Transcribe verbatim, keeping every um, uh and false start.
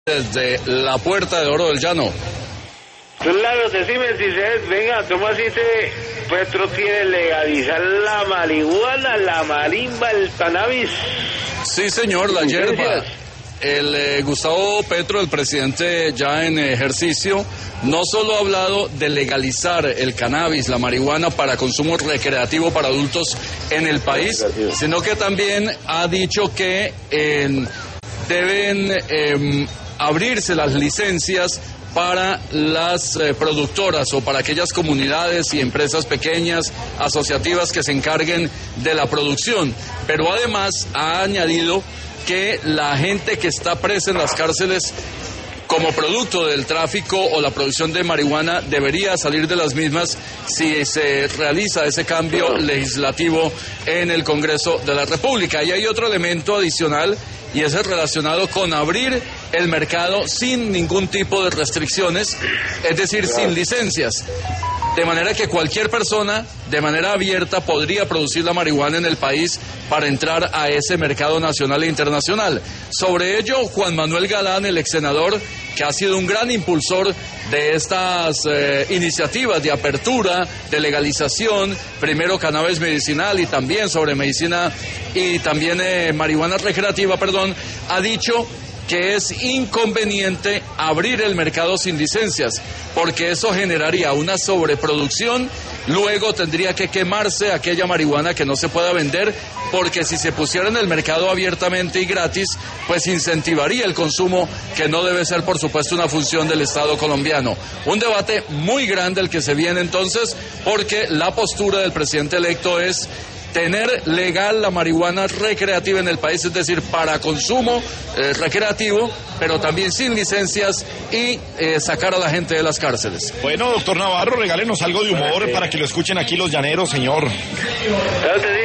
Desde la Puerta de Oro del Llano. Claro, decime si se... Venga, ¿cómo así se... Petro quiere legalizar la marihuana, la marimba, el cannabis? Sí, señor, la hierba. El eh, Gustavo Petro, el presidente ya en ejercicio, no solo ha hablado de legalizar el cannabis, la marihuana para consumo recreativo para adultos en el país, sino que también ha dicho que eh, deben eh, abrirse las licencias para las eh, productoras o para aquellas comunidades y empresas pequeñas, asociativas que se encarguen de la producción. Pero además ha añadido que la gente que está presa en las cárceles como producto del tráfico o la producción de marihuana debería salir de las mismas si se realiza ese cambio legislativo en el Congreso de la República. Y hay otro elemento adicional, y ese es relacionado con abrir el mercado sin ningún tipo de restricciones, es decir, sin licencias. De manera que cualquier persona, de manera abierta, podría producir la marihuana en el país para entrar a ese mercado nacional e internacional. Sobre ello, Juan Manuel Galán, el ex senador, que ha sido un gran impulsor de estas eh, iniciativas de apertura, de legalización, primero cannabis medicinal y también sobre medicina y también eh, marihuana recreativa, perdón, ha dicho que es inconveniente abrir el mercado sin licencias, porque eso generaría una sobreproducción, luego tendría que quemarse aquella marihuana que no se pueda vender, porque si se pusiera en el mercado abiertamente y gratis, pues incentivaría el consumo, que no debe ser, por supuesto, una función del Estado colombiano. Un debate muy grande el que se viene entonces, porque la postura del presidente electo es tener legal la marihuana recreativa en el país, es decir, para consumo eh, recreativo, pero también sin licencias y eh, sacar a la gente de las cárceles. Bueno, doctor Navarro, regálenos algo de humor para que lo escuchen aquí los llaneros, señor. Claro que sí.